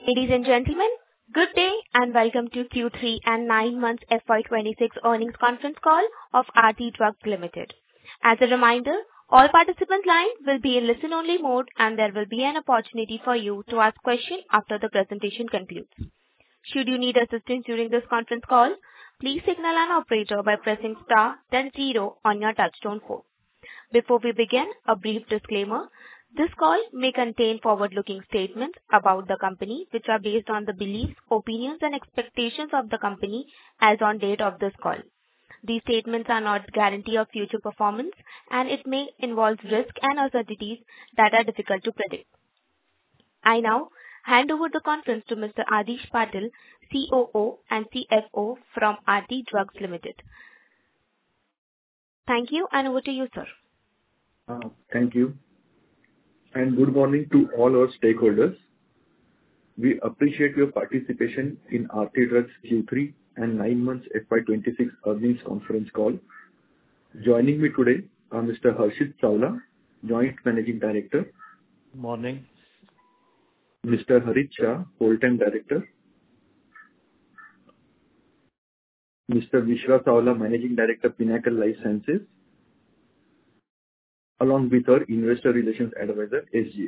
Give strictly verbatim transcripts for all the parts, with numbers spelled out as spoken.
Ladies and gentlemen, good day and welcome to Q three and nine months F Y twenty-six earnings conference call of Aarti Drugs Limited. As a reminder, all participant lines will be in listen-only mode, and there will be an opportunity for you to ask questions after the presentation concludes. Should you need assistance during this conference call, please signal an operator by pressing star then zero on your touchtone phone. Before we begin, a brief disclaimer. This call may contain forward-looking statements about the company, which are based on the beliefs, opinions, and expectations of the company as on date of this call. These statements are not guarantee of future performance, and it may involve risks and uncertainties that are difficult to predict. I now hand over the conference to Mister Adhish Patil, C O O and C F O from Aarti Drugs Limited. Thank you, and over to you, sir. Uh, Thank you, and good morning to all our stakeholders. We appreciate your participation in Aarti Drugs Q three and nine months F Y twenty-six earnings conference call. Joining me today are Mister Harshit Savla, Joint Managing Director. Morning. Mister Harit Shah, Whole-time Director. Mister Vishwa Savla, Managing Director, Pinnacle Life Sciences, along with our Investor Relations Advisor, S G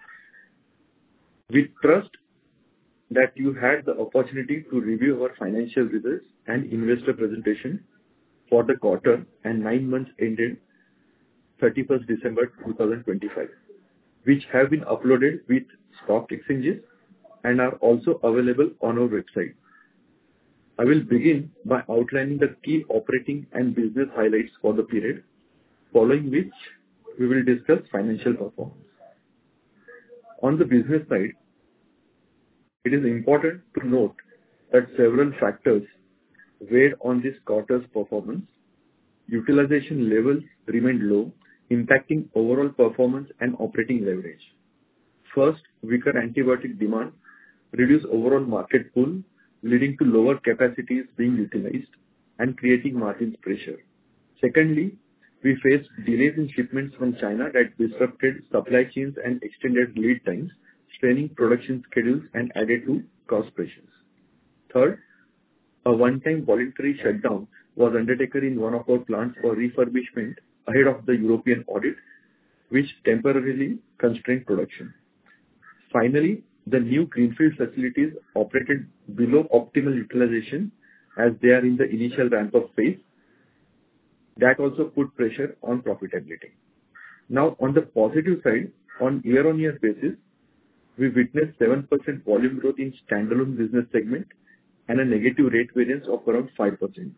A. We trust that you had the opportunity to review our financial results and investor presentation for the quarter and nine months ended thirty-first December twenty twenty-five, which have been uploaded with stock exchanges and are also available on our website. I will begin by outlining the key operating and business highlights for the period, following which we will discuss financial performance. On the business side, it is important to note that several factors weighed on this quarter's performance. Utilization levels remained low, impacting overall performance and operating leverage. First, weaker antibiotic demand reduced overall market pool, leading to lower capacities being utilized and creating margins pressure. Secondly, we faced delays in shipments from China that disrupted supply chains and extended lead times, straining production schedules and added to cost pressures. Third, a one-time voluntary shutdown was undertaken in one of our plants for refurbishment ahead of the European audit, which temporarily constrained production. Finally, the new greenfield facilities operated below optimal utilization as they are in the initial ramp-up phase. That also put pressure on profitability. Now, on the positive side, on year-on-year basis, we witnessed seven percent volume growth in standalone business segment and a negative rate variance of around five percent.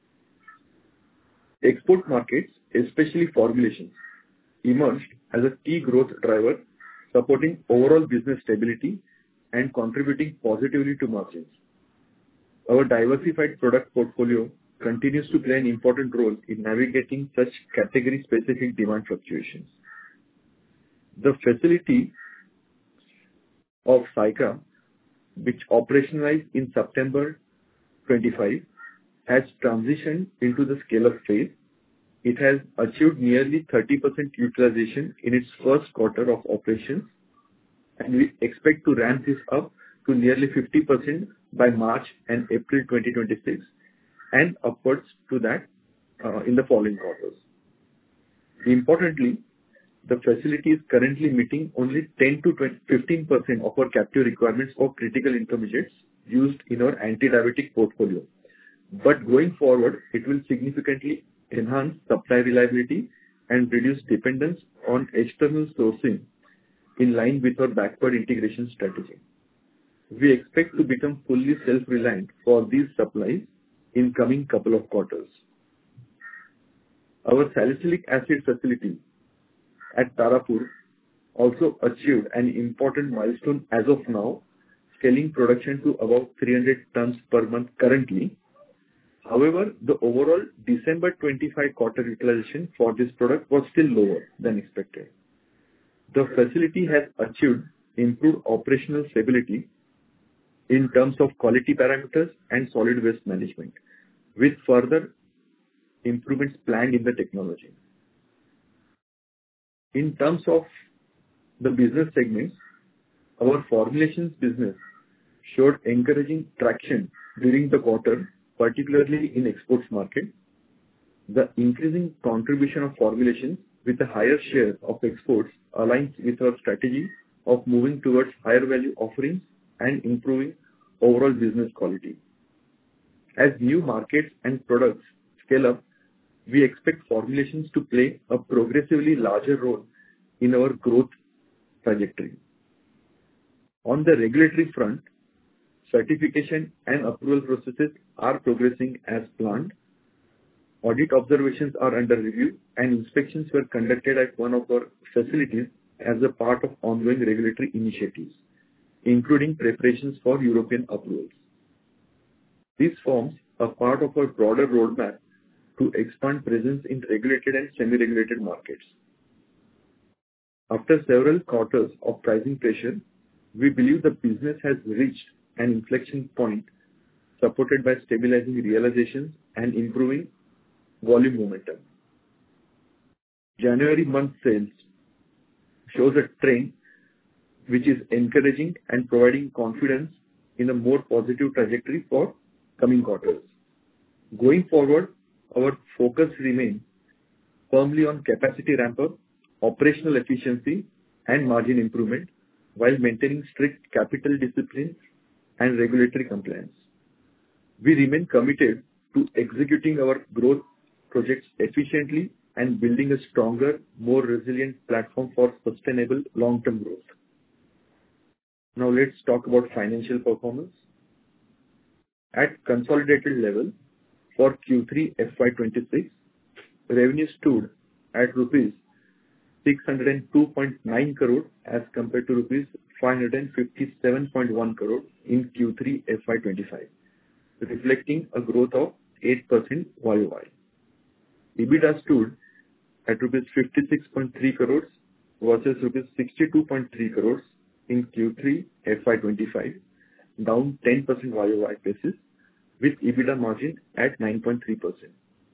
Export markets, especially formulations, emerged as a key growth driver, supporting overall business stability and contributing positively to margins. Our diversified product portfolio continues to play an important role in navigating such category-specific demand fluctuations. The facility of Saykha, which operationalized in September twenty-five, has transitioned into the scale-up phase. It has achieved nearly thirty percent utilization in its first quarter of operations, and we expect to ramp this up to nearly fifty percent by March and April twenty twenty-six, and upwards to that uh, in the following quarters. Importantly, the facility is currently meeting only ten to fifteen percent of our captive requirements for critical intermediates used in our anti-diabetic portfolio. But going forward, it will significantly enhance supply reliability and reduce dependence on external sourcing in line with our backward integration strategy. We expect to become fully self-reliant for these supplies in coming couple of quarters. Our salicylic acid facility at Tarapur also achieved an important milestone as of now, scaling production to about three hundred tons per month currently. However, the overall December twenty-five quarter utilization for this product was still lower than expected. The facility has achieved improved operational stability in terms of quality parameters and solid waste management, with further improvements planned in the technology. In terms of the business segments, our formulations business showed encouraging traction during the quarter, particularly in exports market. The increasing contribution of formulations with a higher share of exports aligns with our strategy of moving towards higher value offerings and improving overall business quality. As new markets and products scale up, we expect formulations to play a progressively larger role in our growth trajectory. On the regulatory front, certification and approval processes are progressing as planned. Audit observations are under review, and inspections were conducted at one of our facilities as a part of ongoing regulatory initiatives, including preparations for European approvals. This forms a part of our broader roadmap to expand presence in regulated and semi-regulated markets. After several quarters of pricing pressure, we believe the business has reached an inflection point supported by stabilizing realizations and improving volume momentum. January month sales shows a trend which is encouraging and providing confidence in a more positive trajectory for coming quarters. Going forward, our focus remains firmly on capacity ramp-up, operational efficiency, and margin improvement while maintaining strict capital discipline and regulatory compliance. We remain committed to executing our growth projects efficiently and building a stronger, more resilient platform for sustainable long-term growth. Now let's talk about financial performance. At consolidated level for Q three F Y twenty-six, revenue stood at rupees six hundred two point nine crore as compared to rupees five hundred fifty-seven point one crore in Q three F Y twenty-five, reflecting a growth of eight percent Y O Y. EBITDA stood at rupees fifty-six point three crores versus rupees sixty-two point three crores in Q three F Y twenty-five, down ten percent Y O Y basis, with EBITDA margin at nine point three percent.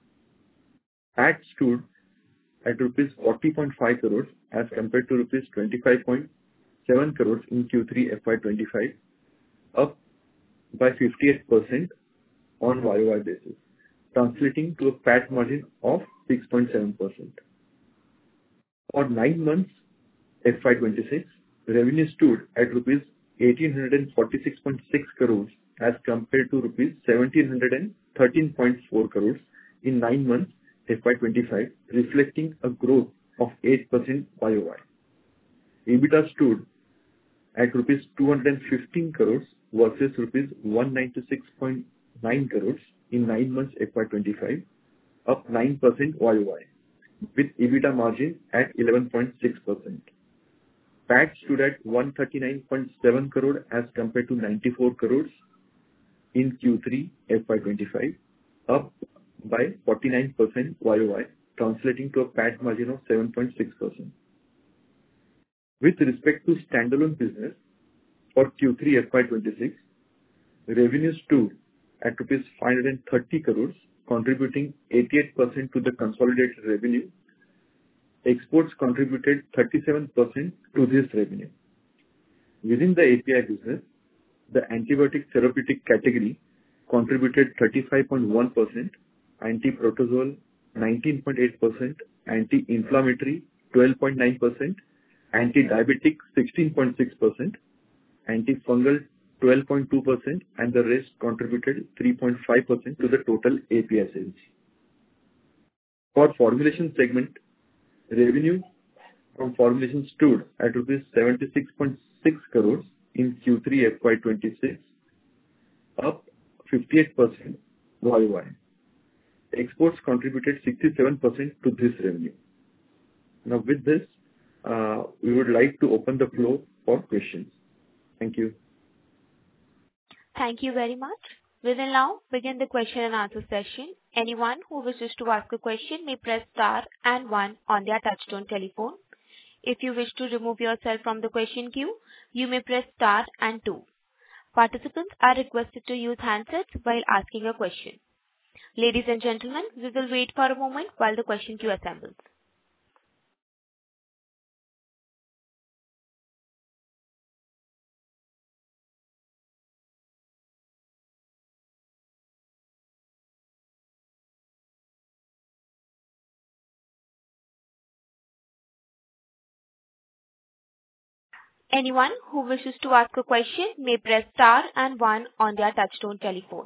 P A T stood at rupees forty point five crores as compared to rupees twenty-five point seven crores in Q three F Y twenty-five, up by fifty-eight percent on Y O Y basis, translating to a P A T margin of six point seven percent. For nine months F Y twenty-six, revenue stood at rupees one thousand eight hundred forty-six point six crores as compared to rupees one thousand seven hundred thirteen point four crores in nine months F Y twenty-five, reflecting a growth of eight percent Y O Y. EBITDA stood at rupees two hundred fifteen crores versus rupees one hundred ninety-six point nine crores in nine months F Y twenty-five, up nine percent Y O Y, with EBITDA margin at eleven point six percent. P A T stood at one hundred thirty-nine point seven crore as compared to ninety-four crores in Q three F Y twenty-five, up by forty-nine percent Y O Y, translating to a P A T margin of seven point six percent. With respect to standalone business, for Q three F Y twenty-six, revenue stood at rupees five hundred thirty crores, contributing eighty-eight percent to the consolidated revenue. Exports contributed thirty-seven percent to this revenue. Within the A P I business, the antibiotic therapeutic category contributed thirty-five point one percent, anti-protozoal nineteen point eight percent, anti-inflammatory twelve point nine percent, anti-diabetic sixteen point six percent, antifungal twelve point two percent, and the rest contributed three point five percent to the total A P I sales. For formulation segment, revenue from formulation stood at rupees seventy-six point six crores in Q three F Y twenty-six, up fifty-eight percent Y O Y. Exports contributed sixty-seven percent to this revenue. Now with this, uh, we would like to open the floor for questions. Thank you. Thank you very much. We will now begin the question and answer session. Anyone who wishes to ask a question may press star and one on their touchtone telephone. If you wish to remove yourself from the question queue, you may press star and two. Participants are requested to use handsets while asking a question. Ladies and gentlemen, we will wait for a moment while the question queue assembles. Anyone who wishes to ask a question may press star and one on their touchtone telephone.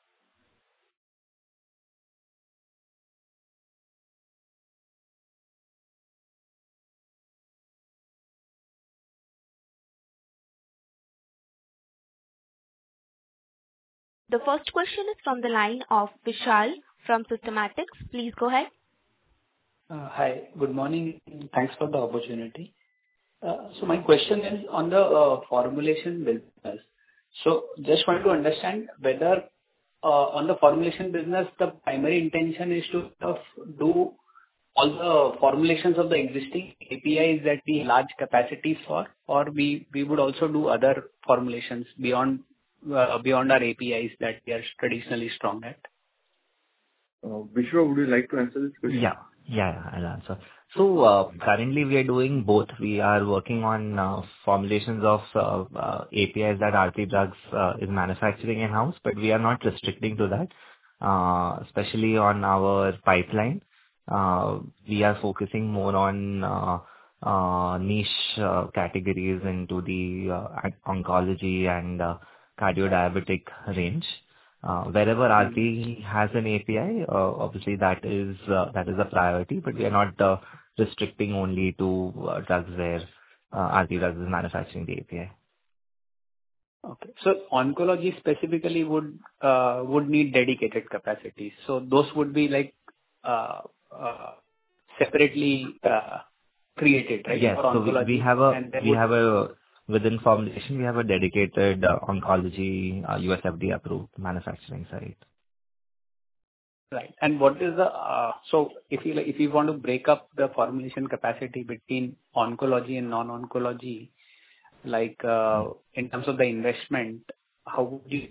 The first question is from the line of Vishal from Systematix. Please go ahead. Uh, Hi, good morning. Thanks for the opportunity. Uh, So my question is on the uh, formulation business. So just want to understand whether uh, on the formulation business, the primary intention is to sort of do all the formulations of the existing A P Is that we large capacities for, or we we would also do other formulations beyond uh, beyond our A P Is that we are traditionally strong at? Uh, Vishwa, would you like to answer this question? Yeah. Yeah, yeah, I'll answer. So, uh, currently we are doing both. We are working on uh, formulations of uh, uh, A P Is that Aarti Drugs uh, is manufacturing in-house, but we are not restricting to that, uh, especially on our pipeline. Uh, We are focusing more on uh, uh, niche uh, categories into the uh, oncology and uh, cardio-diabetic range. Uh, Wherever Aarti has an A P I, uh, obviously that is uh, that is a priority, but we are not uh, restricting only to uh, drugs where uh, Aarti Drugs is manufacturing the A P I. Okay. So oncology specifically would uh, would need dedicated capacities. So those would be like uh, uh, separately uh, created, right? Yes. For So we we oncology, have a and then we would... have a within formulation, we have a dedicated uh, oncology uh, U S F D A-approved manufacturing site. Right. And what is the... uh, So if you, like, if you want to break up the formulation capacity between oncology and non-oncology, like, uh, in terms of the investment, how would you...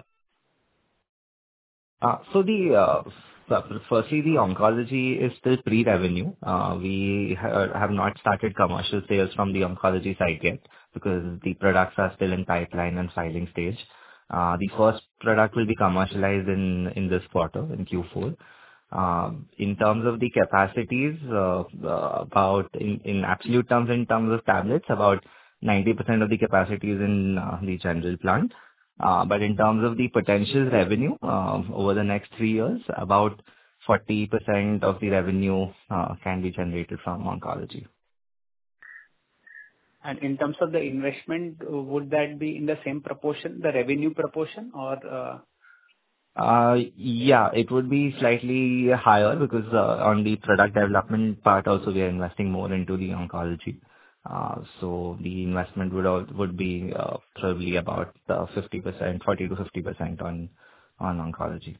Uh, So the uh, f- firstly, the oncology is still pre-revenue. Uh, We ha- have not started commercial sales from the oncology side yet because the products are still in pipeline and filing stage. Uh, The first product will be commercialized in in this quarter, in Q four. Um, In terms of the capacities, uh, uh, about in in absolute terms, in terms of tablets, about ninety percent of the capacity is in uh, the general plant. Uh, But in terms of the potential revenue, um, over the next three years, about forty percent of the revenue uh, can be generated from oncology. And in terms of the investment, uh, would that be in the same proportion, the revenue proportion, or... uh, Uh, Yeah, it would be slightly higher because uh, on the product development part also, we are investing more into the oncology. Uh, So the investment would al- would be uh, probably about uh, fifty percent, forty to fifty percent on on oncology.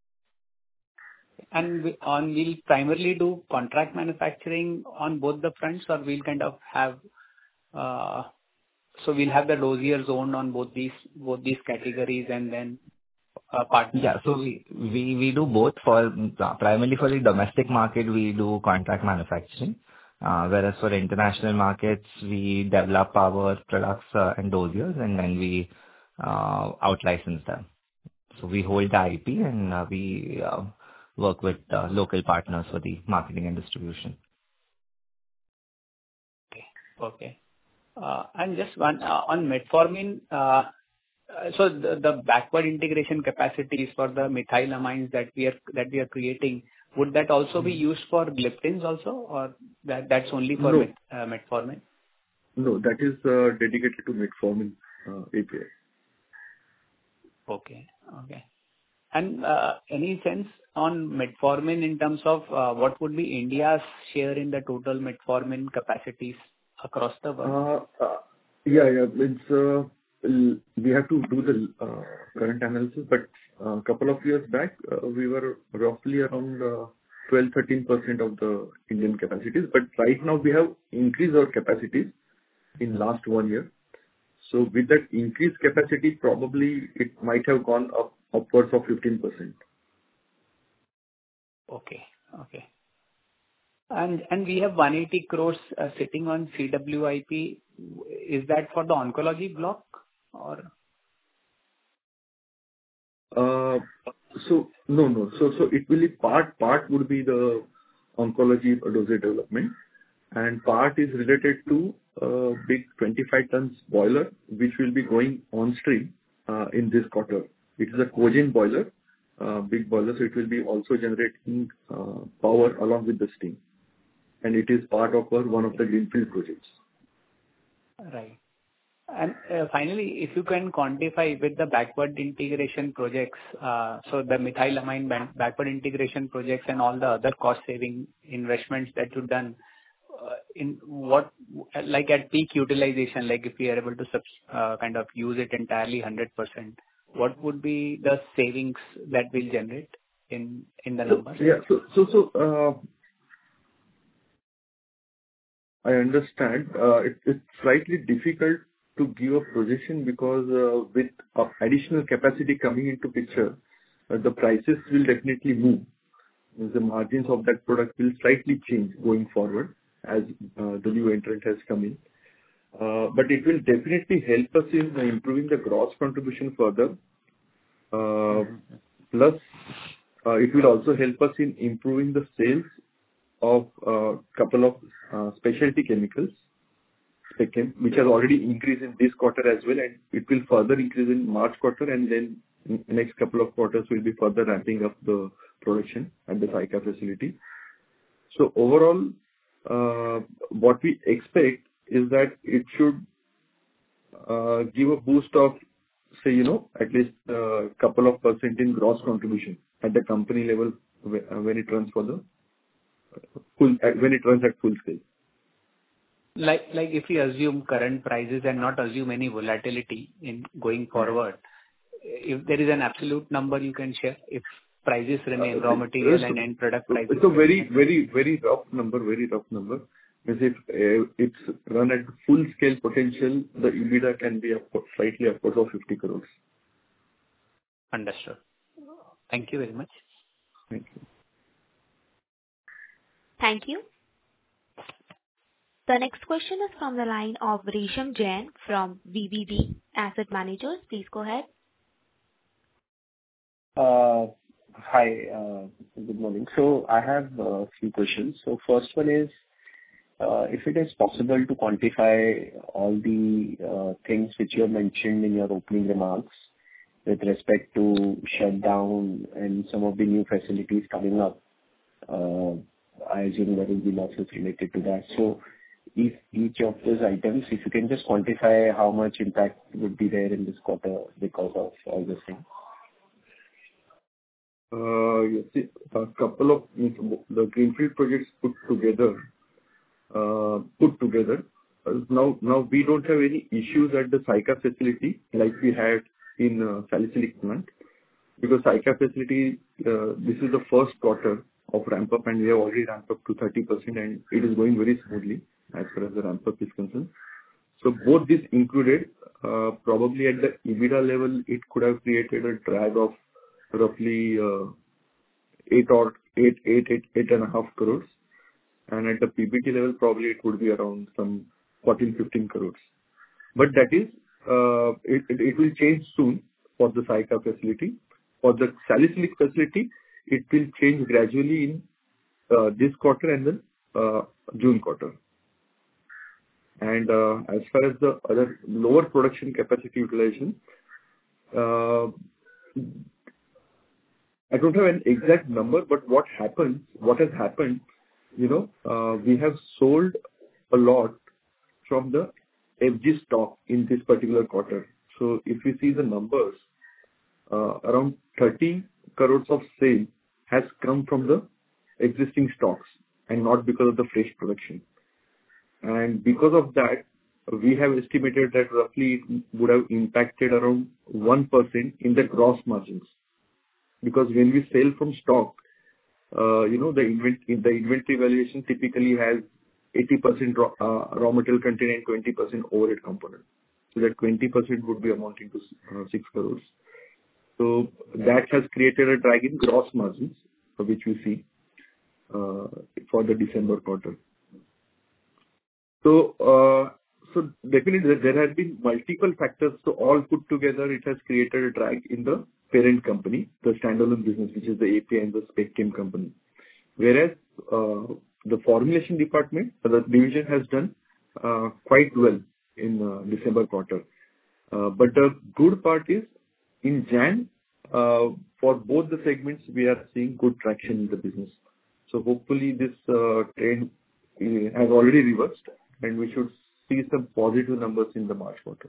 And we- on we'll primarily do contract manufacturing on both the fronts, or we'll kind of have, uh so we'll have the dossiers owned on both these, both these categories and then, uh partner. Yeah. So we we we do both. For uh, primarily for the domestic market, we do contract manufacturing. Uh, Whereas for international markets, we develop our products uh, and dossiers, and then we uh, out-license them. So we hold the I P, and uh, we uh, work with uh, local partners for the marketing and distribution. Okay. Okay. Uh, And just one, uh on metformin, uh uh, so the the backward integration capacities for the methylamines that we are that we are creating, would that also be used for gliptins also, or that that's only for No, met uh metformin? no, that is uh, dedicated to metformin uh, A P I. Okay. Okay. And uh, any sense on metformin in terms of uh, what would be India's share in the total metformin capacities across the world? Uh, uh, Yeah, yeah. It's, uh, l- we have to do the uh, current analysis, but a couple of years back, uh, we were roughly around uh, twelve to thirteen percent of the Indian capacities. But right now we have increased our capacities in last one year. So with that increased capacity, probably it might have gone up upwards of fifteen percent. Okay. Okay. And and we have one hundred eighty crores uh, sitting on C W I P. Is that for the oncology block or? Uh, So no, no. So so it will be part part would be the oncology dosage development, and part is related to a big twenty-five tons boiler, which will be going on stream uh, in this quarter. It is a cogen boiler, uh, big boiler, so it will be also generating uh, power along with the steam. And it is part of our, one of the greenfield projects. Right. And uh, finally, if you can quantify with the backward integration projects, uh, so the methylamine ban- backward integration projects and all the other cost-saving investments that you've done, uh, in what, like at peak utilization, like if we are able to subs, uh, kind of use it entirely one hundred percent, what would be the savings that will generate in in the numbers? Yeah. So, so, so uh, I understand. Uh, it, it's slightly difficult to give a projection because uh, with uh, additional capacity coming into picture, uh, the prices will definitely move. The margins of that product will slightly change going forward as uh, the new entrant has come in. Uh, but it will definitely help us in uh, improving the gross contribution further. Uh, plus, uh, it will also help us in improving the sales of a couple of uh, specialty chemicals, which has already increased in this quarter as well, and it will further increase in March quarter, and then in the next couple of quarters we'll be further ramping up the production at the Saykha facility. So overall, uh, what we expect is that it should uh, give a boost of, say, you know, at least a couple of percent in gross contribution at the company level when it runs for the full, when it runs at full scale. Like, like if we assume current prices and not assume any volatility in going forward, if there is an absolute number you can share, if prices remain, raw material and end product prices. It's a very, very, very rough number, very rough number. Because if uh, it's run at full scale potential, the EBITDA can be upward, slightly upwards of fifty crores. Understood. Thank you very much. Thank you. Thank you. The next question is from the line of Resham Jain from V V B Asset Managers. Please go ahead. Uh, hi, uh, good morning. So I have a few questions. So first one is, uh, if it is possible to quantify all the uh, things which you have mentioned in your opening remarks with respect to shutdown and some of the new facilities coming up, uh, I assume there will be losses related to that. So if each of those items, if you can just quantify how much impact would be there in this quarter because of all these things. Uh, yes, see, a couple of the greenfield projects put together, uh, put together. Uh, now, now we don't have any issues at the Saykha facility like we had in uh, salicylic plant, because Saykha facility, uh, this is the first quarter of ramp up, and we have already ramped up to thirty percent, and it is going very smoothly as far as the ramp up is concerned. So both this included, uh, probably at the EBITDA level, it could have created a drag of roughly uh, eight or eight, eight, eight, eight and a half crores, and at the P B T level, probably it would be around some fourteen, fifteen crores. But that is, uh, it, it, it will change soon for the Saykha facility. For the salicylic facility, it will change gradually in uh, this quarter and then uh, June quarter. And uh, as far as the other lower production capacity utilization, uh, I don't have an exact number, but what happens, what has happened, you know, uh, we have sold a lot from the F G stock in this particular quarter. So if you see the numbers, uh, around thirty crores of sale has come from the existing stocks and not because of the fresh production. And because of that, we have estimated that roughly it would have impacted around one percent in the gross margins. Because when we sell from stock, uh, you know, the, invent- the inventory valuation typically has eighty percent raw, uh, raw material content and twenty percent overhead component. So that twenty percent would be amounting to uh, six crores. So that has created a drag in gross margins, which we see uh, for the December quarter. So, uh, so definitely there have been multiple factors. So all put together, it has created a drag in the parent company, the standalone business, which is the A P I and the Spec Chem company. Whereas uh, the formulation department, the division has done uh, quite well in uh, December quarter. Uh, But the good part is in Jan, uh, for both the segments, we are seeing good traction in the business. So hopefully this uh, trend uh, has already reversed, and we should see some positive numbers in the March quarter.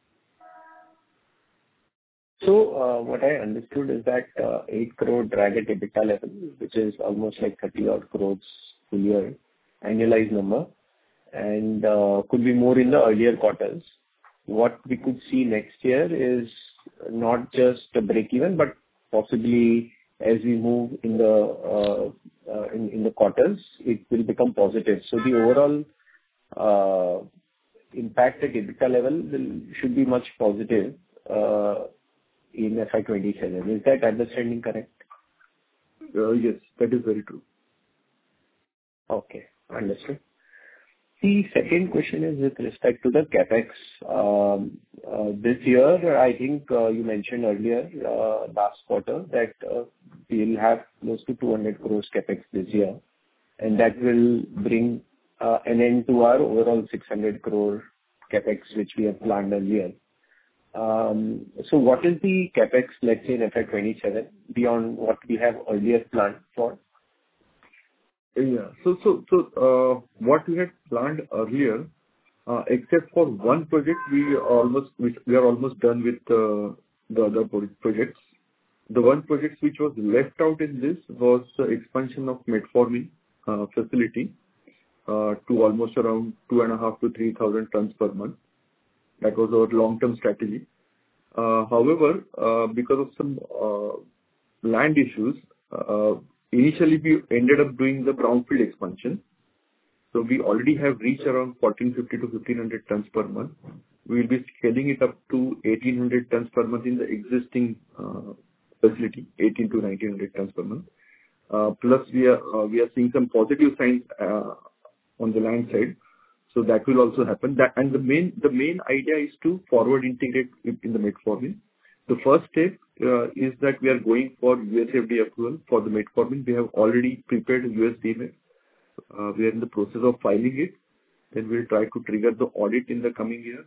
So, uh, what I understood is that uh, eight crore drag at EBITDA level, which is almost like thirty odd crores full year annualized number, and uh, could be more in the earlier quarters. What we could see next year is not just a break even, but possibly as we move in the uh, uh, in, in the quarters, it will become positive. So the overall uh, impact at EBITDA level will should be much positive uh, in F Y twenty-seven. Is that understanding correct? Uh, Yes, that is very true. Okay, understood. The second question is with respect to the CapEx. Um, uh, This year, I think uh, you mentioned earlier, uh, last quarter, that uh, we'll have close to two hundred crores CapEx this year, and that will bring uh, an end to our overall six hundred crore CapEx, which we have planned earlier. Um, So what is the CapEx, let's say, in F Y twenty-seven, beyond what we have earlier planned for? Yeah. So, so, so, uh, what we had planned earlier, uh, except for one project, we are almost, we we are almost done with uh, the other pro- projects. The one project which was left out in this was the expansion of metformin uh, facility uh, to almost around two and a half to three thousand tons per month. That was our long-term strategy. Uh, However, uh, because of some uh, land issues, uh, initially we ended up doing the brownfield expansion. So we already have reached around fourteen fifty to fifteen hundred tons per month. We will be scaling it up to eighteen hundred tons per month in the existing uh, facility, eighteen to nineteen hundred tons per month. Uh, Plus we are uh, we are seeing some positive signs uh, on the land side. So that will also happen. That and the main the main idea is to forward integrate in in the metformin. The first step uh, is that we are going for U S F D A approval for the metformin. We have already prepared a U S D M A. Uh, We are in the process of filing it. Then we'll try to trigger the audit in the coming year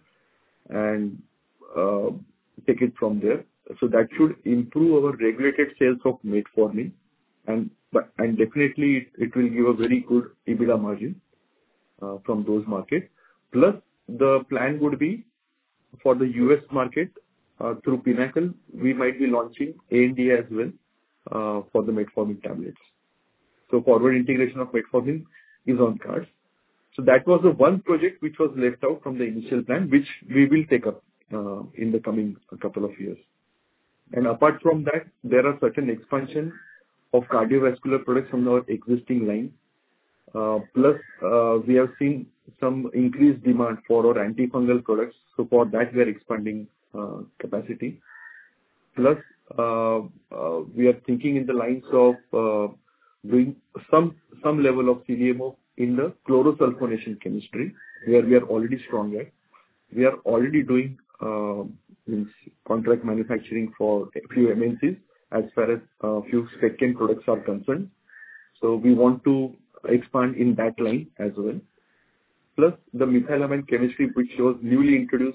and uh, take it from there. So that should improve our regulated sales of metformin, and but and definitely it it will give a very good EBITDA margin uh, from those markets. Plus, the plan would be for the U S market, uh, through Pinnacle, we might be launching A N D A as well, uh, for the metformin tablets. So forward integration of metformin is on cards. So that was the one project which was left out from the initial plan, which we will take up uh, in the coming couple of years. And apart from that, there are certain expansion of cardiovascular products from our existing line. Uh, Plus, uh, we have seen some increased demand for our antifungal products. So for that, we are expanding uh, capacity. Plus, uh, uh, we are thinking in the lines of uh, doing some some level of C D M O in the chlorosulfonation chemistry, where we are already strong at. We are already doing uh, means contract manufacturing for a few M N Cs as far as a few spec-chem products are concerned. So we want to expand in that line as well. Plus the methylamine chemistry, which was newly introduced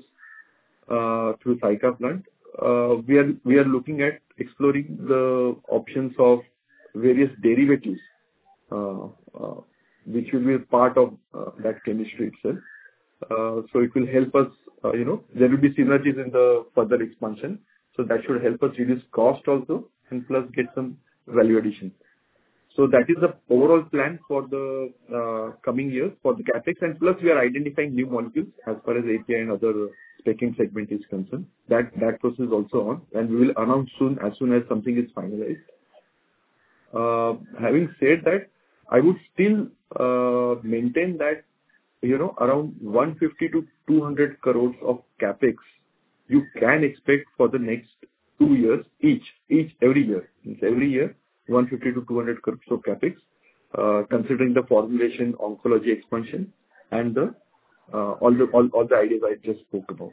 uh, through Saykha plant. Uh, we are we are looking at exploring the options of various derivatives, uh, uh, which will be a part of uh, that chemistry itself. Uh, so it will help us, uh, you know, there will be synergies in the further expansion. So that should help us reduce cost also, and plus get some value addition. So that is the overall plan for the uh, coming years for the CapEx, and plus we are identifying new molecules as far as A P I and other spec-chem segment is concerned. That that process is also on, and we will announce soon as soon as something is finalized. Uh, having said that, I would still uh, maintain that, you know, around one fifty to two hundred crores of CapEx you can expect for the next two years each, each every year. Means every year, one fifty to two hundred crores of CapEx, uh, considering the formulation, oncology expansion, and the uh, all the all, all the ideas I just spoke about.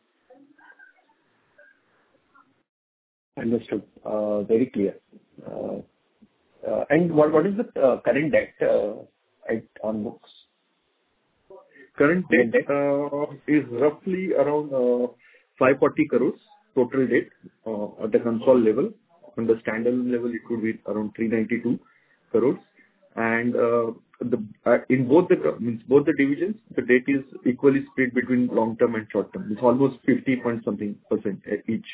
Understood. Uh, Very clear. Uh, uh, And what what is the uh, current debt uh, at on books? Current debt uh, is roughly around uh, five hundred forty crores total debt uh, at the consolidated level. On the standalone level, it could be around three hundred ninety-two crores. And uh, the uh, in both the co- means both the divisions, the debt is equally split between long term and short term. It's almost fifty point something percent at each.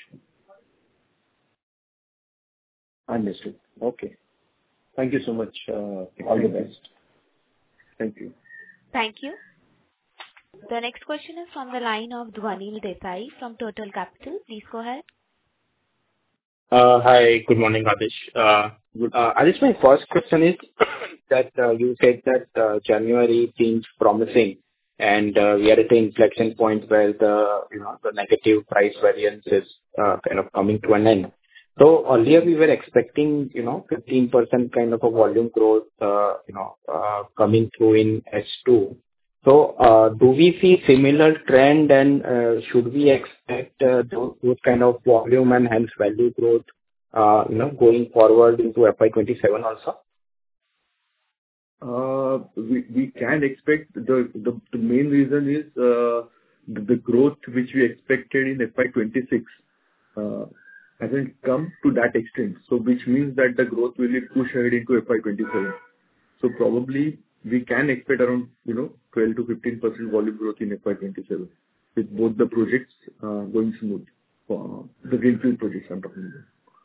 Understood. Okay. Thank you so much. Uh, all the best. Thank you. Thank you. The next question is from the line of Dhwanil Desai from Total Capital. Please go ahead. Uh, Hi, good morning, Adhish. Uh, Good. uh, Adhish, my first question is that uh, you said that uh, January seems promising, and uh, we are at the inflection point where the, you know, the negative price variance is uh, kind of coming to an end. So earlier we were expecting, you know, fifteen percent kind of a volume growth, uh, you know, uh, coming through in H two. So, uh, do we see similar trend, and uh, should we expect uh, those those kind of volume and hence value growth, uh, you know, going forward into F Y twenty-seven also? Uh, We we can expect the the the main reason is uh, the the growth which we expected in F Y twenty-six uh, hasn't come to that extent. So which means that the growth will be pushed ahead into F Y twenty-seven. So probably we can expect around, you know, twelve to fifteen percent volume growth in F Y twenty-seven, with both the projects uh, going smooth. Uh, The greenfield projects I'm talking about.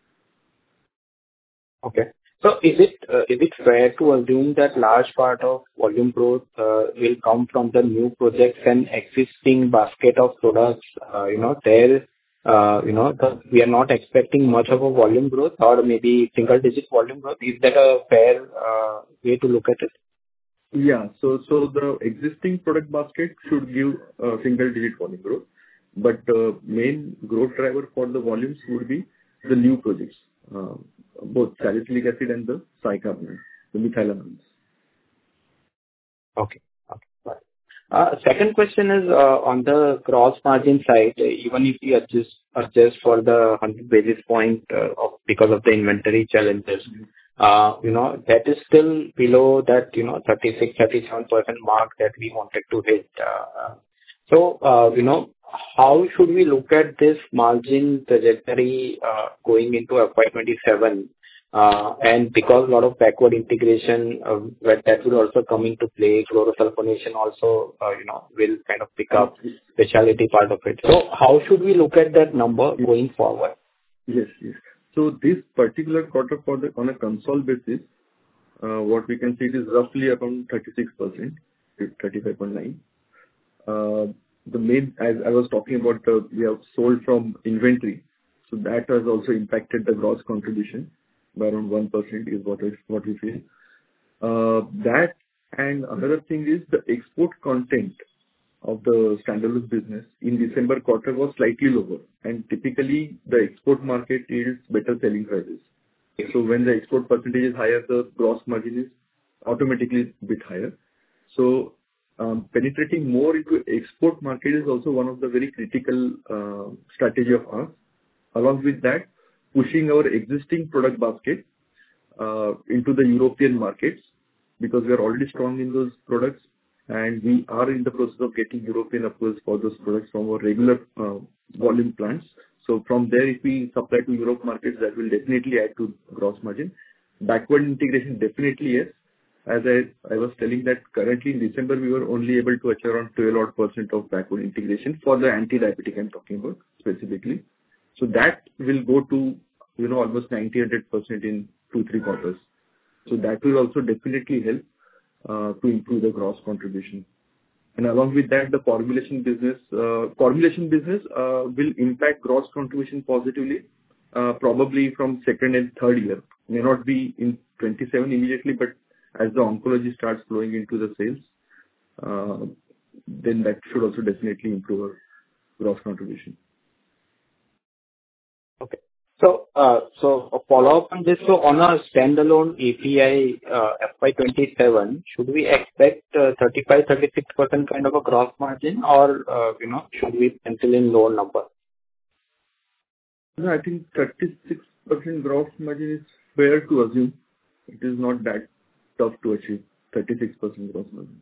Okay. So is it uh, is it fair to assume that large part of volume growth uh, will come from the new projects and existing basket of products, uh, you know, there, uh, you know, the- we are not expecting much of a volume growth or maybe single digit volume growth? Is that a fair uh, way to look at it? Yeah. So so the existing product basket should give uh, single-digit volume growth, but the main growth driver for the volumes would be the new projects, uh, both salicylic acid and the bicarbonate, the methylamines. Okay. Okay. Got it. Uh, Second question is uh, on the gross margin side, uh, even if you adjust adjust for the one hundred basis point uh, of because of the inventory challenges, uh, you know, that is still below that, you know, thirty-six, thirty-seven percent mark that we wanted to hit. uh, So, uh, you know, how should we look at this margin trajectory uh, going into F Y twenty-seven? Uh, And because a lot of backward integration, uh, where that will also come into play, chlorosulfonation also, uh, you know, will kind of pick up specialty part of it. So how should we look at that number going forward? Yes, yes. So this particular quarter for the, on a consolidated basis, uh, what we can see it is roughly around thirty-six percent, thirty-five point nine. Uh, The main, as I was talking about, uh, we have sold from inventory, so that has also impacted the gross contribution by around one percent is what is, what we feel. Uh, That and another thing is the export content of the standalone business in December quarter was slightly lower, and typically the export market yields better selling prices. So when the export percentage is higher, the gross margin is automatically a bit higher. So um, penetrating more into export market is also one of the very critical uh, strategy of ours. Along with that, pushing our existing product basket uh, into the European markets, because we are already strong in those products, and we are in the process of getting European approvals for those products from our regular uh, volume plants. So from there, if we supply to Europe markets, that will definitely add to gross margin. Backward integration, definitely, yes. As I I was telling that currently in December, we were only able to achieve around twelve odd percent of backward integration for the anti-diabetic I'm talking about specifically. So that will go to, you know, almost ninety, one hundred percent in two, three quarters. So that will also definitely help uh, to improve the gross contribution. And along with that, the formulation business, uh, formulation business uh, will impact gross contribution positively, uh, probably from second and third year. May not be in twenty-seven immediately, but as the oncology starts flowing into the sales, uh, then that should also definitely improve our gross contribution. Okay. So, uh, so a follow-up on this. So on a standalone A P I, uh, F Y twenty-seven, should we expect uh, thirty-five, thirty-six percent kind of a gross margin, or, uh, you know, should we pencil in lower number? No, I think thirty-six percent gross margin is fair to assume. It is not that tough to achieve, thirty-six percent gross margin.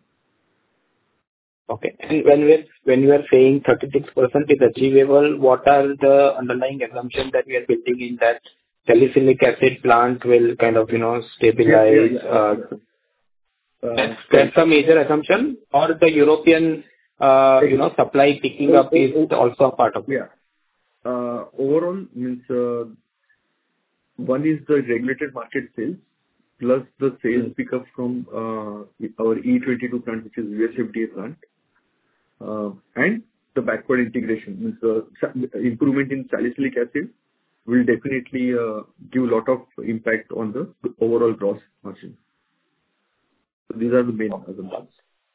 Okay. And when we're when you are saying thirty-six percent is achievable, what are the underlying assumptions that we are building in that salicylic acid plant will kind of, you know, stabilize? Yeah, yeah, uh, yeah. Uh, That's that's a major assumption, or the European, uh, you know, supply picking up is also a part of it? Yeah. Uh, Overall, means, uh, one is the regulated market sales, plus the sales Mm. pickup from uh, our E twenty-two plant, which is U S F D A plant. Uh, And the backward integration, means, uh, sa- improvement in salicylic acid will definitely uh, give a lot of impact on the overall gross margin. So these are the main assumptions.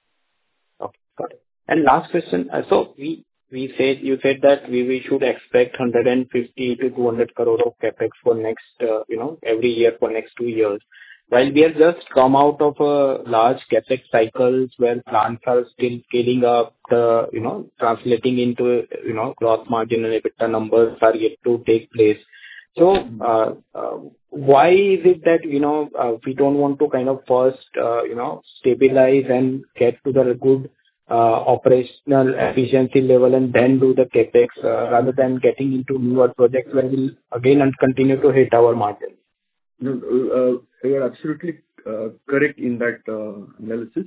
Okay, got it. And last question. uh, So we we said, you said that we we should expect one hundred fifty to two hundred crore of CapEx for next, uh, you know, every year for next two years. While we have just come out of a large CapEx cycles where plants are still scaling up, the, you know, translating into, you know, gross margin and EBITDA numbers are yet to take place. So, uh, uh, why is it that, you know, uh, we don't want to kind of first, uh, you know, stabilize and get to the good uh, operational efficiency level and then do the CapEx, uh, rather than getting into newer projects where we'll again and continue to hit our margins? No, uh, you are absolutely uh, correct in that uh, analysis.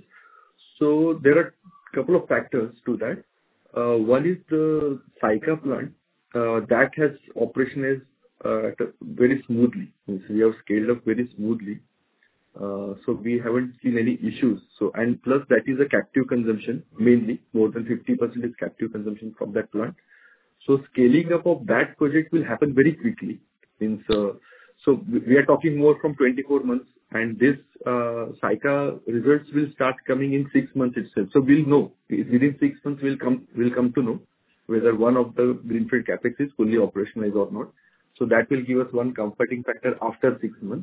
So there are a couple of factors to that. Uh, One is the Saykha plant uh, that has operationalized uh, at a- very smoothly. Means we have scaled up very smoothly. Uh, So we haven't seen any issues. So and plus that is a captive consumption, mainly more than fifty percent is captive consumption from that plant. So scaling up of that project will happen very quickly. Means, uh, so we we are talking more from twenty-four months, and this uh, Saykha results will start coming in six months itself. So we'll know. Within six months, we'll come we'll come to know whether one of the greenfield CapEx is fully operationalized or not. So that will give us one comforting factor after six months.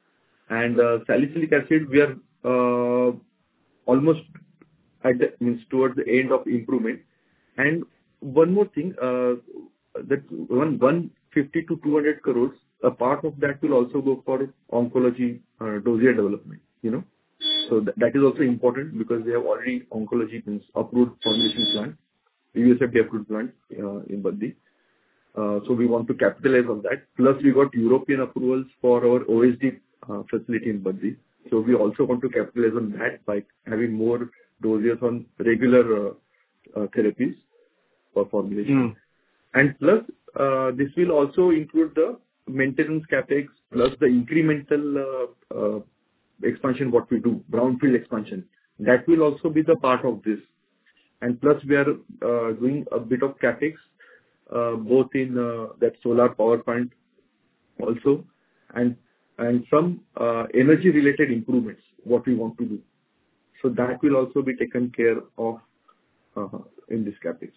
And uh, salicylic acid, we are uh, almost at the, means towards the end of improvement. And one more thing, uh, that one 150 to two hundred crores, a part of that will also go for oncology uh, dossier development, you know. So th- that is also important because we have already oncology means approved formulation plant, U S F D A approved plant uh, in Baddi. Uh, So we want to capitalize on that. Plus, we got European approvals for our O S D uh, facility in Baddi. So we also want to capitalize on that by having more dossiers on regular uh, uh, therapies for formulation. Mm. And plus, uh, this will also include the maintenance CapEx, plus the incremental uh, uh, expansion, what we do, brownfield expansion. That will also be the part of this. And plus, we are uh, doing a bit of CapEx, uh, both in uh, that solar power plant also, and and some uh, energy-related improvements, what we want to do. So that will also be taken care of uh, in this CapEx.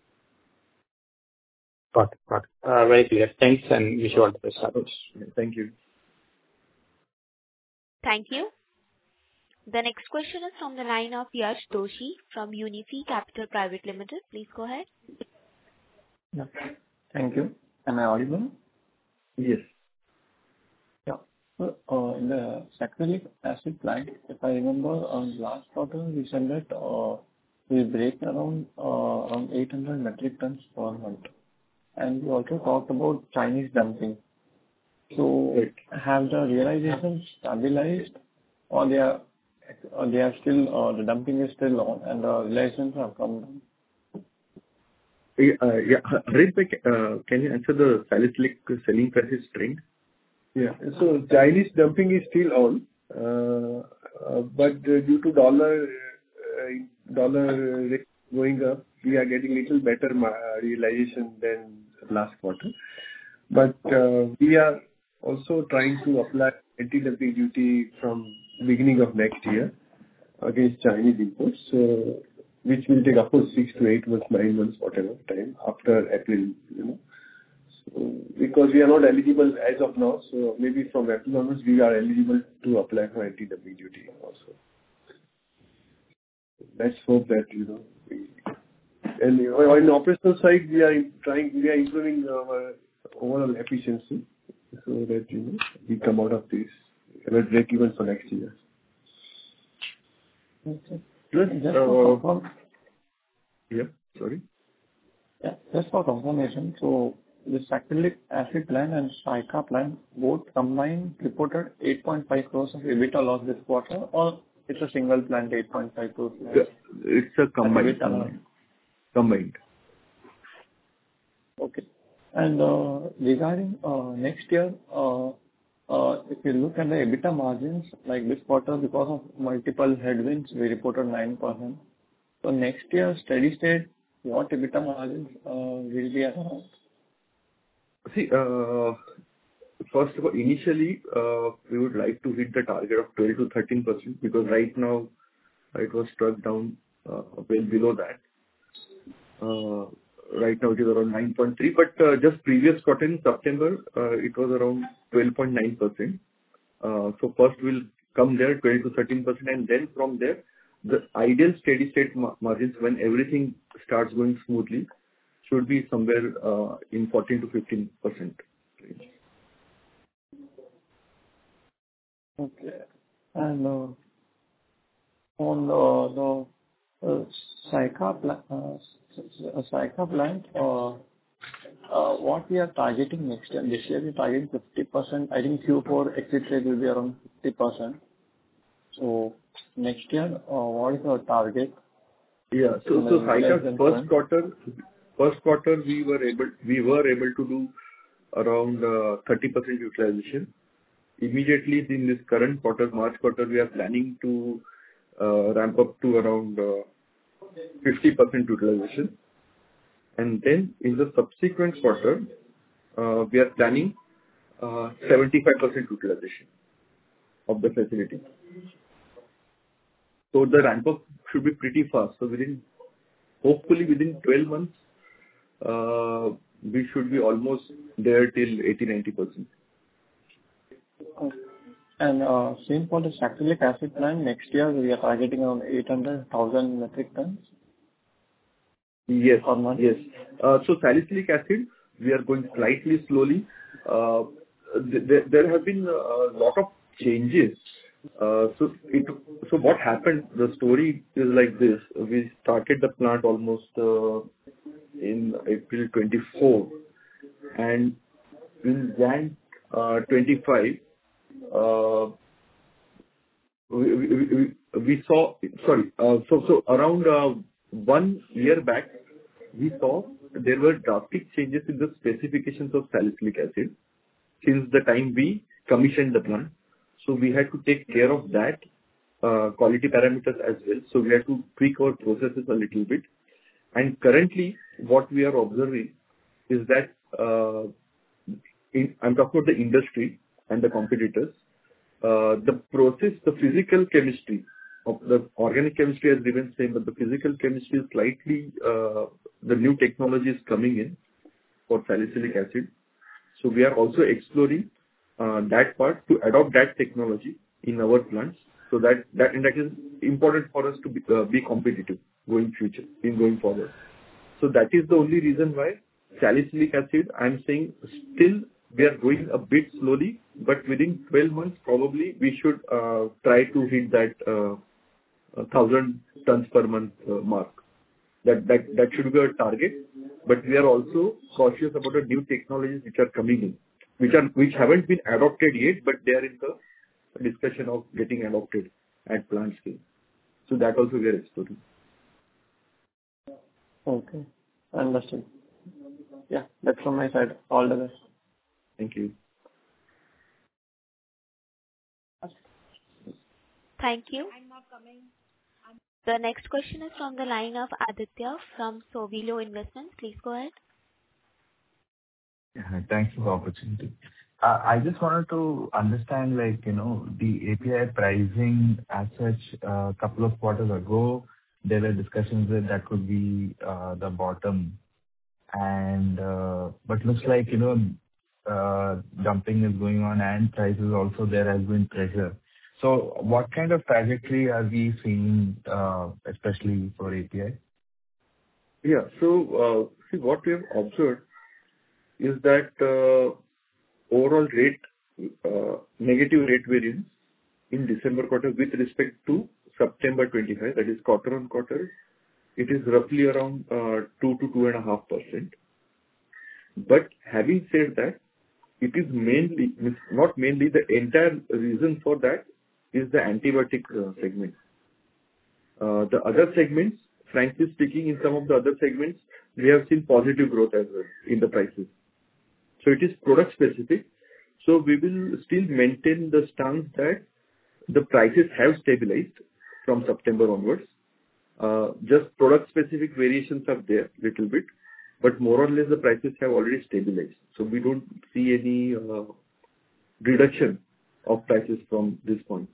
Got it. Got it. Uh, Very clear. Thanks, and wish you all the best. Thank you. Thank you. The next question is from the line of Yash Doshi from Unifi Capital Private Limited. Please go ahead. Yeah. Thank you. Am I audible? Yes. Yeah. So, uh, in the salicylic acid plant, if I remember, on last quarter, we said that uh, we break around uh, around eight hundred metric tons per month. And we also talked about Chinese dumping. So Right. have the realizations stabilized, or they are or they are still, uh, the dumping is still on and the realizations have come down? Uh, Yeah, Harit, uh, can you answer the salicylic selling prices trend? Yeah. So Chinese dumping is still on, uh, uh, but uh, due to dollar uh, dollar rate going up, we are getting little better ma- uh, realization than last quarter. But uh, we are also trying to apply anti-dumping duty from beginning of next year against Chinese imports, so which will take, of course, six to eight months, nine months, whatever time after April, you know. So, because we are not eligible as of now, so maybe from April onwards, we are eligible to apply for anti-dumping duty also. Let's hope that, you know, we... And on the operational side, we are trying, we are improving our overall efficiency so that, you know, we come out of this, have a break even for next year. Okay. Plus, Just for uh, confirm, yeah, sorry. yeah, just for confirmation, so the salicylic acid plant and Saykha plant both combined reported eight point five crores of EBITDA loss this quarter, or it's a single plant eight point five crores loss Yeah, it's a at combined, EBITDA loss? combined, combined. Okay. And uh, regarding uh, next year, uh, uh, if you look at the EBITDA margins, like this quarter, because of multiple headwinds, we reported nine percent. So next year, steady state, what EBITDA margins uh, will be around? See, uh, first of all, initially, uh, we would like to hit the target of twelve to thirteen percent because right now it was struck down uh, well below that. Uh, Right now it is around nine point three, but uh, just previous quarter in September, uh, it was around twelve point nine percent. Uh, So first we'll come there, twelve to thirteen percent, and then from there, the ideal steady state ma- margins, when everything starts going smoothly, should be somewhere uh, in fourteen to fifteen percent range. Okay. And uh, on the the uh, Saykha pla- uh, s- s- Saykha plant, uh, uh, what we are targeting next year? This year, we're targeting fifty percent. I think Q four exit rate will be around fifty percent. So next year, uh, what is our target Yeah. So in the so utilization Saykha's first front? quarter, first quarter we were able we were able to do around uh, thirty percent utilization. Immediately in this current quarter, March quarter, we are planning to uh, ramp up to around uh, fifty percent utilization. And then in the subsequent quarter, uh, we are planning uh, seventy-five percent utilization of the facility. So the ramp up should be pretty fast. So within, hopefully within twelve months, uh, we should be almost there till eighty to ninety percent. Okay. And uh, same for the salicylic acid plant, next year, we are targeting around eight hundred thousand metric tons Yes. per month. Yes. Uh, So salicylic acid, we are going slightly slowly. Uh, th- th- There have been a lot of changes. Uh, So it, so what happened, the story is like this: we started the plant almost uh, in April twenty-four, and in January uh, twenty-five, uh, we we we- we saw... Sorry, uh, so so around uh, one year back, we saw there were drastic changes in the specifications of salicylic acid since the time we commissioned the plant. So we had to take care of that uh, quality parameters as well. So we had to tweak our processes a little bit. And currently, what we are observing is that uh, in, I'm talking about the industry and the competitors. Uh, the process, the physical chemistry of the organic chemistry has remained same, but the physical chemistry is slightly, uh, the new technology is coming in for salicylic acid. So we are also exploring uh, that part to adopt that technology in our plants. So that, that, and that is important for us to be, uh, be competitive going future, in going forward. So that is the only reason why salicylic acid, I'm saying still we are going a bit slowly, but within twelve months, probably we should uh, try to hit that uh, one thousand tons per month uh, mark. That that that should be our target. But we are also cautious about the new technologies which are coming in, which are which haven't been adopted yet, but they are in the discussion of getting adopted at plant scale. So that also we are exploring. Okay. Understood. Yeah, that's from my side. All the best. Thank you. Thank you. The next question is from the line of Aditya from Sovilo Investments. Please go ahead. Yeah, thanks for the opportunity. Uh, I just wanted to understand, like, you know, the A P I pricing as such. A couple of quarters ago, there were discussions that that could be uh, the bottom. And uh, but looks like, you know, uh, dumping is going on and prices also there has been pressure. So what kind of trajectory are we seeing, uh, especially for A P I? Yeah. So, uh, see, what we have observed is that uh, overall rate, uh, negative rate variance in December quarter with respect to September twenty-five, that is quarter-on-quarter, it is roughly around uh, two to two point five percent. But having said that, it is mainly, not mainly, the entire reason for that is the antibiotic uh, segment. Uh, the other segments, frankly speaking, in some of the other segments, we have seen positive growth as well in the prices. So it is product specific. So we will still maintain the stance that the prices have stabilized from September onwards. Uh, just product specific variations are there little bit, but more or less the prices have already stabilized. So we don't see any uh, reduction of prices from this point.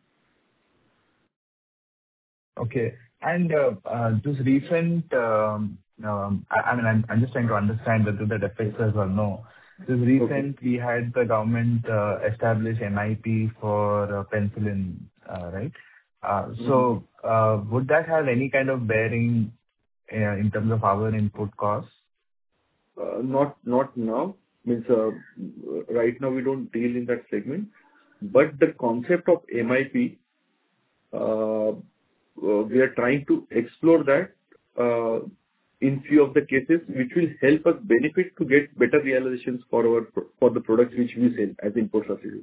Okay. And uh, uh, this recent, um, um, I I mean, I'm I'm just trying to understand whether that affects us or no. This recent, Okay. we had the government uh, establish M I P for uh, penicillin, uh, right? Uh, So, uh, would that have any kind of bearing uh, in terms of our input costs? Uh, Not not now. Means, uh, right now we don't deal in that segment. But the concept of M I P, uh, uh, we are trying to explore that uh, in few of the cases, which will help us benefit to get better realizations for our for the products which we sell as import substitute.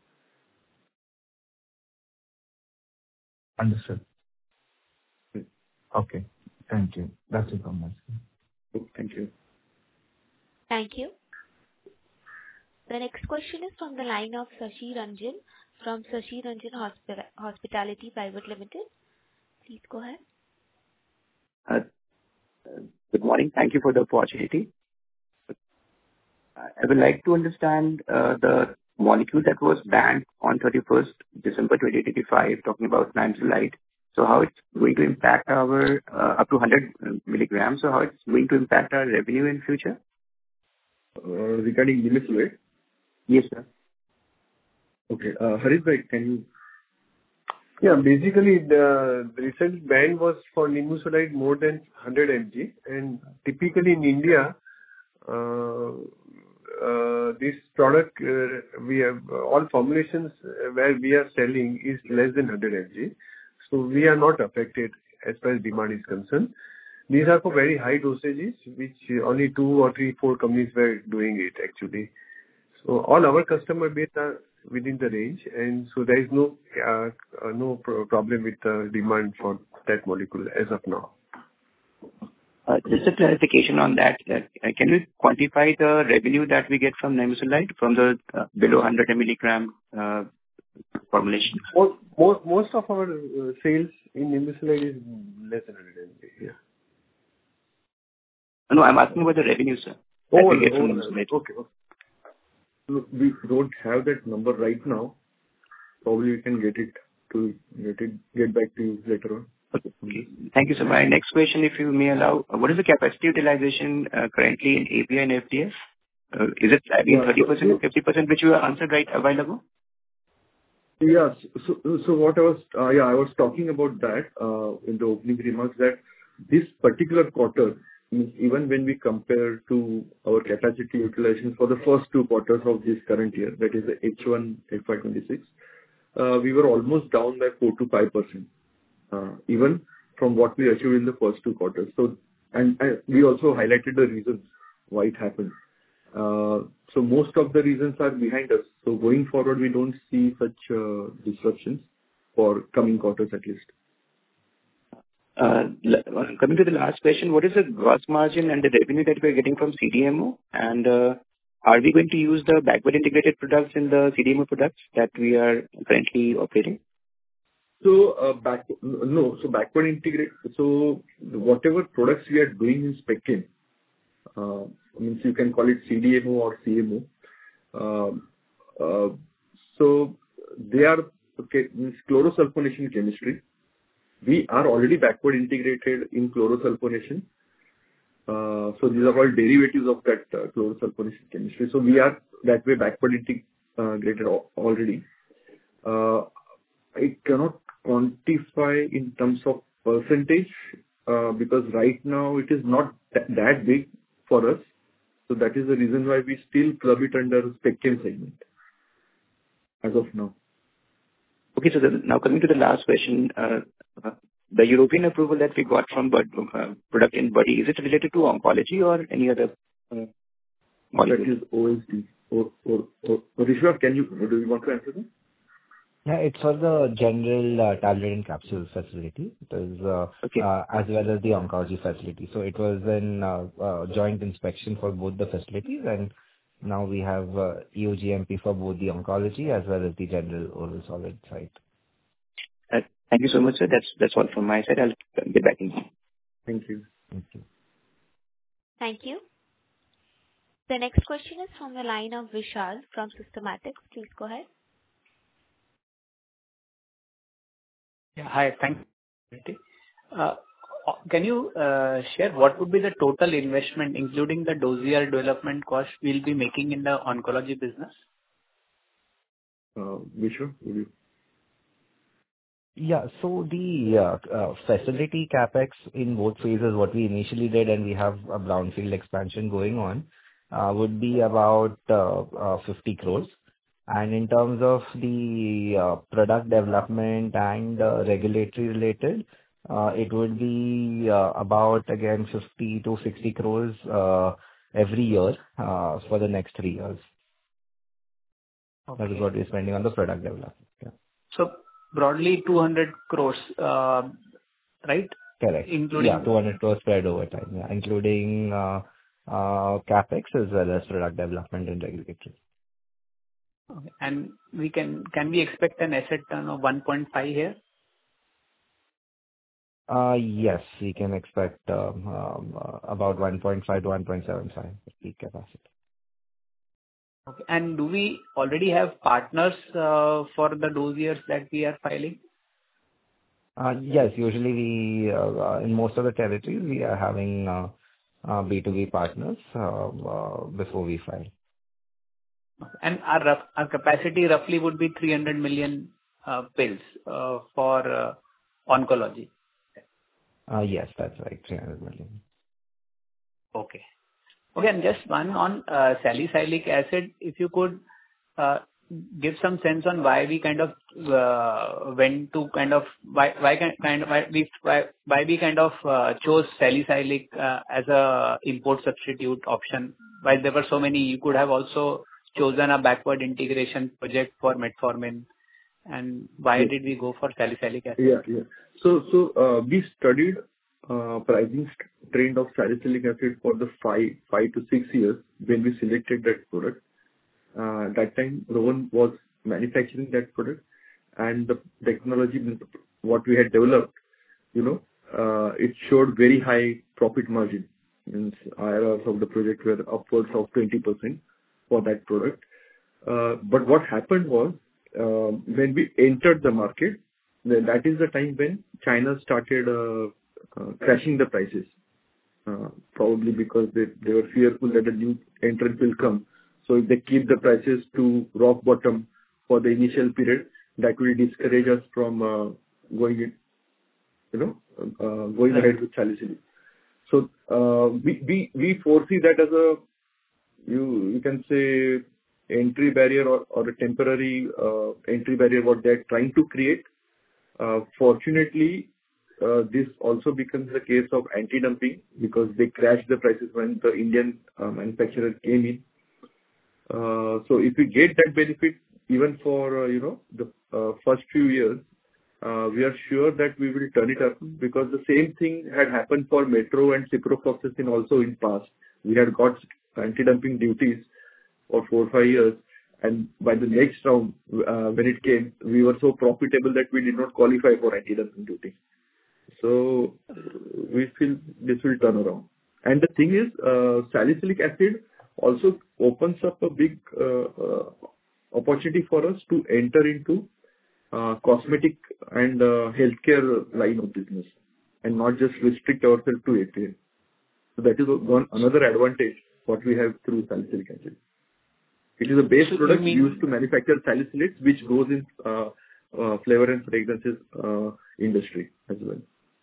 Understood. Hmm. Okay. Thank you. That's it from my side. Okay, thank you. Thank you. The next question is from the line of Sashi Ranjan from Sashi Ranjan Hospi- Hospitality Private Limited. Please go ahead. Uh, Good morning. Thank you for the opportunity. I would like to understand uh, the molecule that was banned on thirty-first December twenty twenty-five, talking about nimesulide. So how it's going to impact our uh, up to one hundred milligrams, so how it's going to impact our revenue in future? Uh, Regarding nimesulide. Yes, sir. Okay. Uh, Harit bhai, can you? Yeah, basically the, the recent ban was for nimesulide more than one hundred milligrams, and typically in India, uh, uh, this product uh, we have uh, all formulations uh, where we are selling is less than one hundred milligrams, so we are not affected as far as demand is concerned. These are for very high dosages, which only two or three, four companies were doing it actually. So all our customer base are within the range, and so there is no uh, uh, no pro- problem with the demand for that molecule as of now. Uh, Just a clarification on that. that, uh, Can you quantify the revenue that we get from nimesulide from the uh, below one hundred milligram uh, formulation? Most, most, most of our uh, sales in nimesulide is less than one hundred milligrams. Yeah. No, I'm asking about the revenue, sir, that Oh, we get from oh, nimesulide. okay. okay. Look, we don't have that number right now. Probably we can get it to get it get back to you later on. Okay. Thank you, sir. My next question, if you may allow, uh, what is the capacity utilization uh, currently in A P I and F D F? Uh, Is it, I mean, Yeah. thirty So, percent or fifty percent, which you answered right a while ago? yes. So, so what I was, uh, yeah, I was talking about that uh, in the opening remarks, that this particular quarter, means even when we compare to our capacity utilization for the first two quarters of this current year, that is the H one F Y twenty-six, uh, we were almost down by four to five percent, uh, even from what we achieved in the first two quarters. So, and, and we also highlighted the reasons why it happened. Uh, So most of the reasons are behind us. So going forward, we don't see such uh, disruptions for coming quarters at least. Uh, l- uh, Coming to the last question, what is the gross margin and the revenue that we're getting from C D M O? And uh, are we going to use the backward integrated products in the C D M O products that we are currently operating? So, uh, back no, so backward integrate. So whatever products we are doing in Spec Chem, uh, means you can call it C D M O or C M O. Um, uh, So they are, okay, means chlorosulfonation chemistry. We are already backward integrated in chlorosulfonation. Uh, So these are all derivatives of that uh, chlorosulfonation chemistry. So we are that way backward integrated al- already. Uh, I cannot quantify in terms of percentage, uh, because right now it is not tha- that big for us. So that is the reason why we still club it under Spec Chem segment as of now. Okay, so the, now coming to the last question, uh, uh, the European approval that we got from Bud, uh, product in Buddy, is it related to oncology or any other uh, molecule? That is O S D. Or, or, or, or Vishwa, can you, do you want to answer that? Yeah, it's for the general uh, tablet and capsule facility. It is uh, Okay. uh, as well as the oncology facility. So it was an uh, uh, joint inspection for both the facilities, and now we have uh, E U G M P for both the oncology as well as the general oral solid site. Uh, Thank you so much, sir. That's that's all from my side. I'll get back in. Thank you. Thank you. Thank you. The next question is from the line of Vishal from Systematix. Please go ahead. Yeah. Hi. Thank you. Uh, Can you uh, share what would be the total investment, including the dossier development cost we'll be making in the oncology business? Uh, Vishwa, would you? Yeah. So the uh, uh, facility CapEx in both phases, what we initially did, and we have a brownfield expansion going on, uh, would be about uh, uh, fifty crores. And in terms of the uh, product development and uh, regulatory related, uh, it would be uh, about, again, fifty to sixty crores uh, every year uh, for the next three years. That is Okay. what we're spending on the product development. Yeah. So broadly two hundred crores, uh, right? Correct. Including. Yeah, two hundred crores spread over time, yeah, including uh, uh, CapEx as well as product development and regulatory. Okay. And we can can we expect an asset turn of one point five here? Uh, Yes, we can expect um, um, uh, about one point five to one point seven five peak capacity. Okay. And do we already have partners uh, for the dossiers that we are filing? Uh, Yes, usually we, uh, uh, in most of the territories, we are having uh, uh, B two B partners uh, uh, before we file. Okay. And our rough, our capacity roughly would be three hundred million uh, pills uh, for uh, oncology. Uh, Yes, that's right, three hundred million. Okay. Okay, and just one on uh, salicylic acid, if you could uh, give some sense on why we kind of uh, went to kind of why why kind kind of why we why, why we kind of uh, chose salicylic uh, as a import substitute option. While there were so many, you could have also chosen a backward integration project for metformin. And why Yes. did we go for salicylic acid? Yeah, yeah. So, so uh, we studied uh, pricing st- trend of salicylic acid for the five, five to six years when we selected that product. Uh, that time, Rohan was manufacturing that product, and the technology, what we had developed, you know, uh, it showed very high profit margin. Means I R Rs of the project were upwards of twenty percent for that product. Uh, but what happened was, uh, when we entered the market, then that is the time when China started uh, uh, crashing the prices. Uh, probably because they, they were fearful that a new entrant will come. So if they keep the prices to rock bottom for the initial period, that will discourage us from uh, going in, you know, uh, going Right. ahead with salicylic. So uh, we, we we foresee that as a, you you can say, entry barrier or, or a temporary uh, entry barrier what they're trying to create. Uh, fortunately, uh, this also becomes the case of anti-dumping because they crashed the prices when the Indian uh, manufacturer came in. Uh, so if we get that benefit even for uh, you know the uh, first few years, uh, we are sure that we will turn it up because the same thing had happened for Metro and ciprofloxacin also in past. We had got anti-dumping duties for four or five years, and by the next round, uh, when it came, we were so profitable that we did not qualify for anti-dumping duty. So we feel this will turn around. And the thing is, uh, salicylic acid also opens up a big uh, uh, opportunity for us to enter into uh, cosmetic and uh, healthcare line of business and not just restrict ourselves to A P I. So that is one another advantage what we have through salicylic acid. It is a base So you product mean- used to manufacture salicylates, which goes in uh, uh, flavor and fragrances uh, industry as well.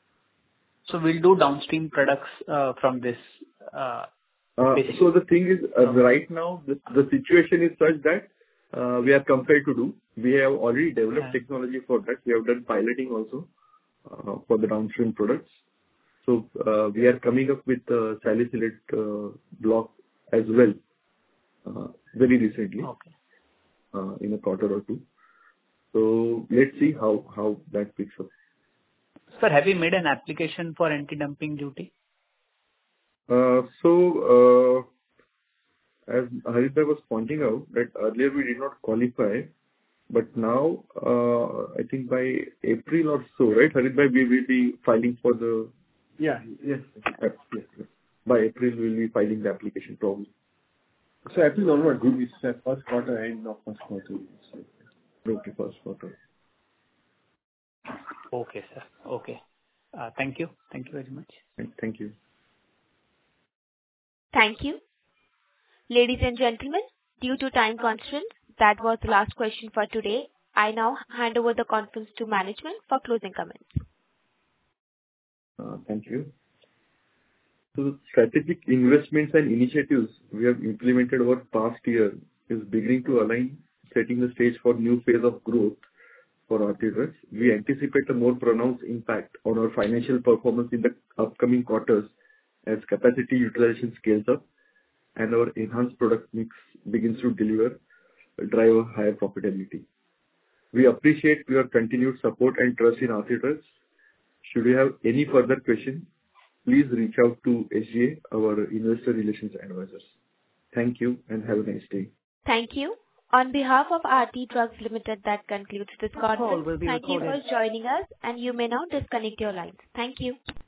So we'll do downstream products uh, from this. Uh, Uh, Basic- So the thing is, uh, Okay. right now, the the situation is such that uh, we are compelled to do. We have already developed Yeah. technology for that. We have done piloting also. uh, for the downstream products. So uh, we are coming up with the salicylate uh, block as well uh, very recently Okay. uh, in a quarter or two. So let's see how how that picks up. Sir, have you made an application for anti-dumping duty? Uh, So uh, as Harit was pointing out, that earlier we did not qualify, but now uh, I think by April or so, right, Harit, we will be filing for the Yeah. Yes. yes, yes, yes. By April we will be filing the application probably. So April onward, it's uh, first quarter, end of first quarter. Okay, first quarter. Okay, sir. Okay. Uh, Thank you. Thank you very much. Thank thank you. Thank you. Ladies and gentlemen, due to time constraints, that was the last question for today. I now hand over the conference to management for closing comments. Uh, Thank you. So the strategic investments and initiatives we have implemented over past year is beginning to align, setting the stage for new phase of growth for Aarti Drugs. We anticipate a more pronounced impact on our financial performance in the upcoming quarters as capacity utilization scales up and our enhanced product mix begins to deliver, drive a higher profitability. We appreciate your continued support and trust in Aarti Drugs. Should you have any further questions, please reach out to S G A, our investor relations advisors. Thank you and have a nice day. Thank you. On behalf of Aarti Drugs Limited, that concludes this Call conference. will be Thank you for recorded. joining us, and you may now disconnect your lines. Thank you.